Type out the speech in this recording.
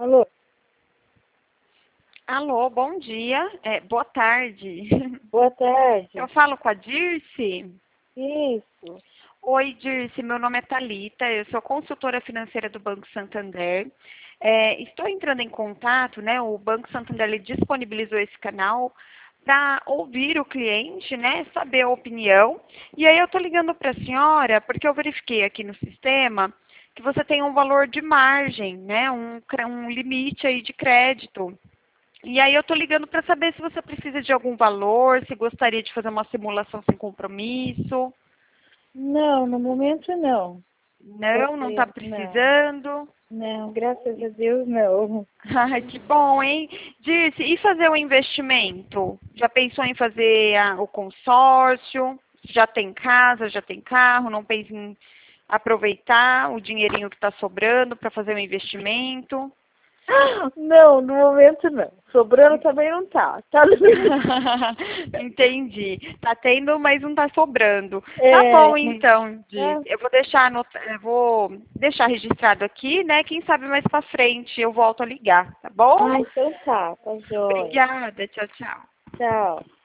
Alô? Alô, bom dia. Boa tarde. Boa tarde. Eu falo com a Dirce? Isso. Oi, Dirce, meu nome é Thalita, eu sou consultora financeira do Banco Santander. Estou entrando em contato, né? O Banco Santander ele disponibilizou esse canal para ouvir o cliente, né? Saber a opinião. E aí eu estou ligando para a senhora porque eu verifiquei aqui no sistema que você tem um valor de margem, né? Um limite aí de crédito. E aí eu estou ligando para saber se você precisa de algum valor, se gostaria de fazer uma simulação sem compromisso. Não, no momento não. Não está Não. precisando. Não, graças a Deus não. Ai, que bom, hein? Dirce, e fazer o investimento? Já pensou em fazer o consórcio? Já tem casa, já tem carro? Não pensa em aproveitar o dinheirinho que está sobrando para fazer o investimento? Não, no momento não. Sobrando também não tá. Tá no limite. Entendi. Tá tendo, mas não tá sobrando. Tá É, bom, então, Di. tá. Eu vou deixar registrado aqui, né? Quem sabe mais pra frente eu volto a ligar, tá bom? Ah, então tá, tá jóia. Obrigada. Tchau, tchau. Tchau.